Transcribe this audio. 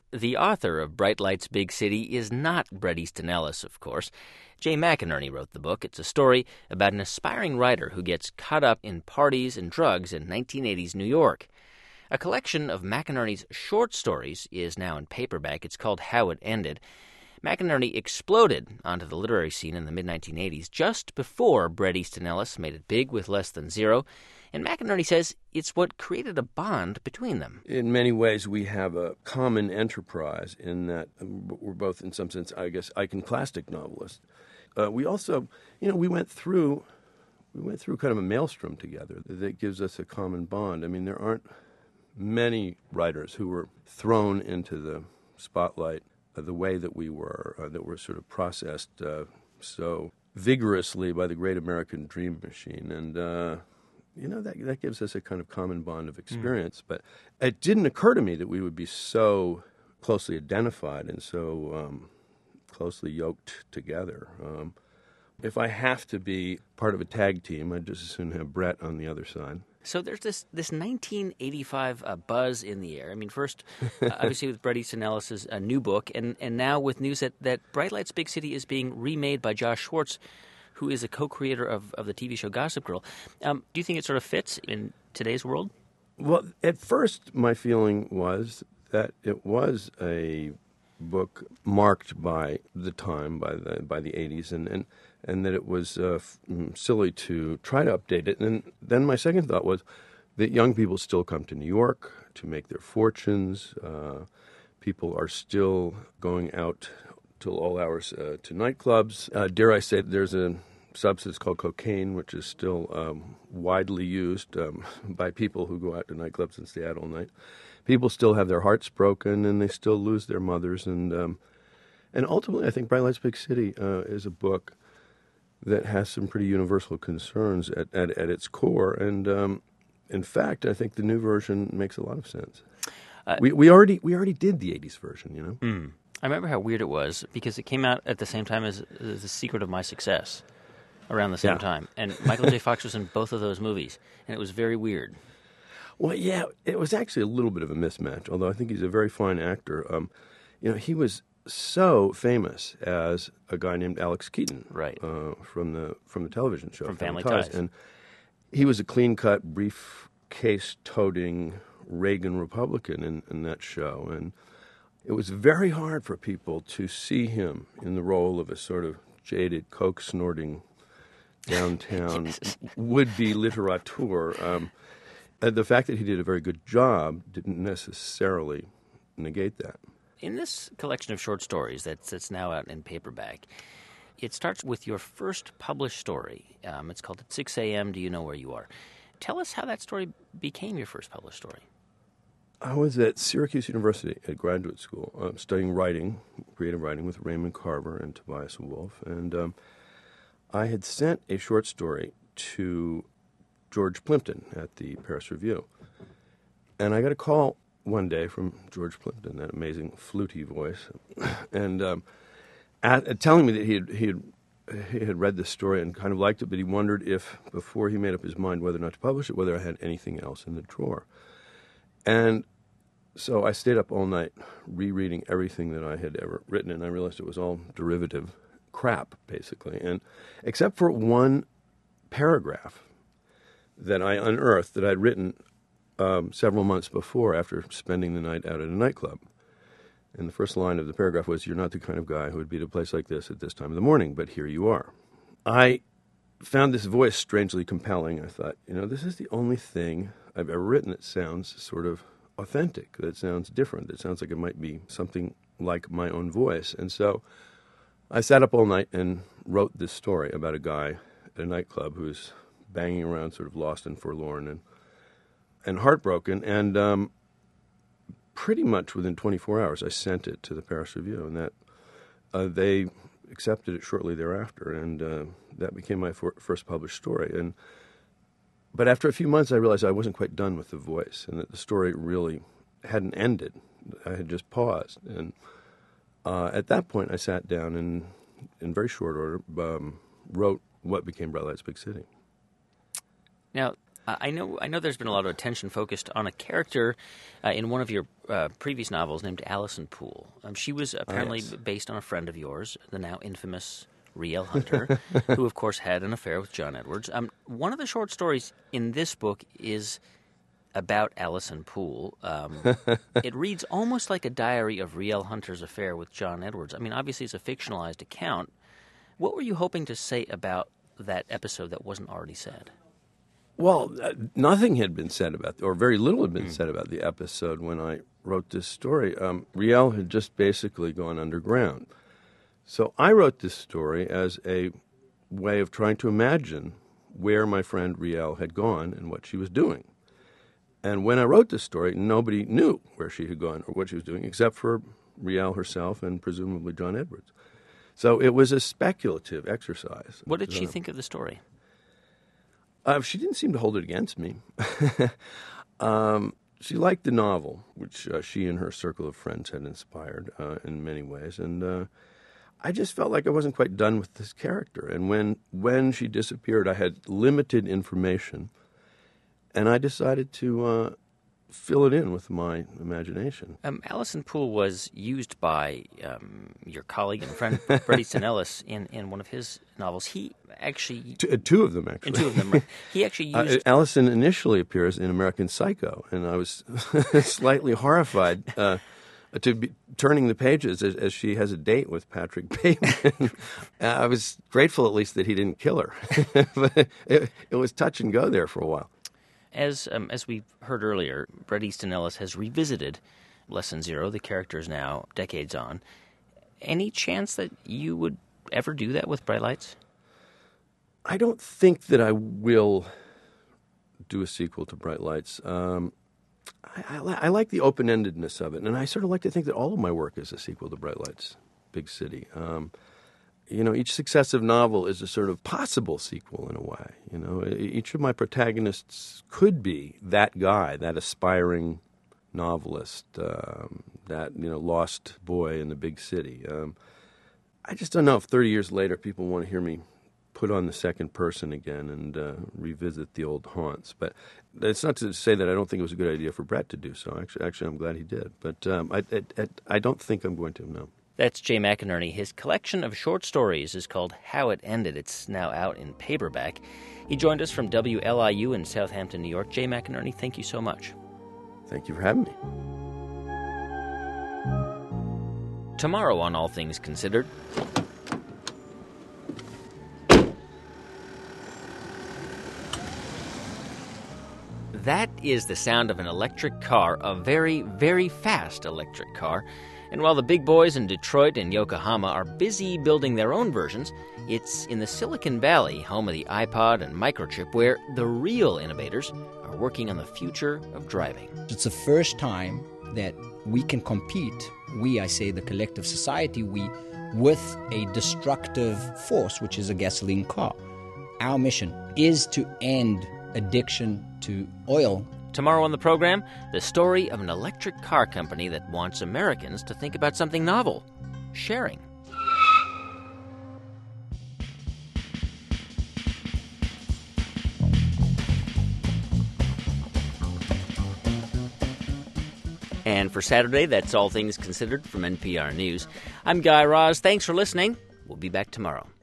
The author of Bright Lights, Big City is not Bret Easton Ellis, of course. Jay McInerney wrote the book. It's a story about an aspiring writer who gets caught up in parties and drugs in 1980s New York. A collection of McInerney's short stories is now in paperback. It's called How It Ended. McInerney exploded onto the literary scene in the mid-1980s, just before Bret Easton Ellis made it big with Less Than Zero, and McInerney says it's what created a bond between them. In many ways, we have a common enterprise in that we're both, in some sense, I guess, iconoclastic novelists. We also, we went through kind of a maelstrom together that gives us a common bond. I mean, there aren't many writers who were thrown into the spotlight the way that we were, that were sort of processed so vigorously by the great American dream machine. And, that gives us a kind of common bond of experience. But it didn't occur to me that we would be so closely identified and so closely yoked together. If I have to be part of a tag team, I'd just as soon have Bret on the other side. So there's this 1985 buzz in the air. I mean, first, obviously with Bret Easton Ellis' new book, and now with news that Bright Lights, Big City is being remade by Josh Schwartz, who is a co-creator of the TV show Gossip Girl. Do you think it sort of fits in today's world? Well, at first, my feeling was that it was a book marked by the time, by the 80s, and that it was silly to try to update it. And then my second thought was that young people still come to New York to make their fortunes. People are still going out till all hours to nightclubs. Dare I say, there's a substance called cocaine, which is still widely used by people who go out to nightclubs and stay out all night. People still have their hearts broken, and they still lose their mothers. And ultimately, I think Bright Lights, Big City is a book that has some pretty universal concerns at its core. And in fact, I think the new version makes a lot of sense. We already did the 80s version, I remember how weird it was because it came out at the same time as The Secret of My Success, around the same time. And Michael J. Fox was in both of those movies, and it was very weird. Well, yeah, it was actually a little bit of a mismatch, although I think he's a very fine actor. He was so famous as a guy named Alex Keaton, right? From the television show from Family Ties, and he was a clean-cut, briefcase-toting Reagan Republican in that show, and it was very hard for people to see him in the role of a sort of jaded, coke-snorting, downtown would-be literateur. The fact that he did a very good job didn't necessarily negate that. In this collection of short stories that's now out in paperback, it starts with your first published story. It's called At 6 a.m., Do You Know Where You Are? Tell us how that story became your first published story. I was at Syracuse University at graduate school studying writing, creative writing, with Raymond Carver and Tobias Wolff. And I had sent a short story to George Plimpton at the Paris Review. And I got a call one day from George Plimpton, that amazing fluty voice, and telling me that he had read this story and kind of liked it, but he wondered if, before he made up his mind whether or not to publish it, whether I had anything else in the drawer. And so I stayed up all night rereading everything that I had ever written, and I realized it was all derivative crap, basically. And except for one paragraph that I unearthed that I'd written several months before, after spending the night out at a nightclub. And the first line of the paragraph was, "You're not the kind of guy who would be at a place like this at this time of the morning, but here you are." I found this voice strangely compelling. I thought, this is the only thing I've ever written that sounds sort of authentic, that sounds different, that sounds like it might be something like my own voice. And so I sat up all night and wrote this story about a guy at a nightclub who's banging around, sort of lost and forlorn and heartbroken. And pretty much within 24 hours, I sent it to the Paris Review, and that they accepted it shortly thereafter, and that became my first published story. But after a few months, I realized I wasn't quite done with the voice, and that the story really hadn't ended. I had just paused, and at that point, I sat down and, in very short order, wrote what became Bright Lights, Big City. Now, I know there's been a lot of attention focused on a character in one of your previous novels named Allison Poole. She was apparently based on a friend of yours, the now infamous Riel Hunter, who, of course, had an affair with John Edwards. One of the short stories in this book is about Allison Poole. It reads almost like a diary of Riel Hunter's affair with John Edwards. I mean, obviously it's a fictionalized account. What were you hoping to say about that episode that wasn't already said? Well, nothing had been said about, or very little had been said about the episode when I wrote this story. Riel had just basically gone underground. So I wrote this story as a way of trying to imagine where my friend Riel had gone and what she was doing. And when I wrote this story, nobody knew where she had gone or what she was doing except for Riel herself and presumably John Edwards. So it was a speculative exercise. What did she think of the story? She didn't seem to hold it against me. She liked the novel, which she and her circle of friends had inspired in many ways. And I just felt like I wasn't quite done with this character. And when she disappeared, I had limited information. And I decided to fill it in with my imagination. Allison Poole was used by your colleague and friend Bret Easton Ellis in one of his novels. He actually... Two of them, actually. In two of them, right. He actually used... Allison initially appears in American Psycho, and I was slightly horrified to be turning the pages as she has a date with Patrick Bateman. I was grateful, at least, that he didn't kill her. But it was touch and go there for a while. As we heard earlier, Bret Easton Ellis has revisited Lesson Zero. The character is now decades on. Any chance that you would ever do that with Bright Lights? I don't think that I will do a sequel to Bright Lights. I like the open-endedness of it, and I sort of like to think that all of my work is a sequel to Bright Lights, Big City. Each successive novel is a sort of possible sequel in a way. Each of my protagonists could be that guy, that aspiring novelist, that lost boy in the big city. I just don't know if 30 years later people want to hear me put on the second person again and revisit the old haunts. But that's not to say that I don't think it was a good idea for Bret to do so. Actually, I'm glad he did. But I don't think I'm going to, no. That's Jay McInerney. His collection of short stories is called How It Ended. It's now out in paperback. He joined us from WLIU in Southampton, New York. Jay McInerney, thank you so much. Thank you for having me. Tomorrow on All Things Considered... That is the sound of an electric car, a very, very fast electric car. And while the big boys in Detroit and Yokohama are busy building their own versions, it's in the Silicon Valley, home of the iPod and microchip, where the real innovators are working on the future of driving. It's the first time that we can compete, I say the collective society, with a destructive force, which is a gasoline car. Our mission is to end addiction to oil. Tomorrow on the program, the story of an electric car company that wants Americans to think about something novel, sharing. And for Saturday, that's All Things Considered from NPR News. I'm Guy Raz. Thanks for listening. We'll be back tomorrow.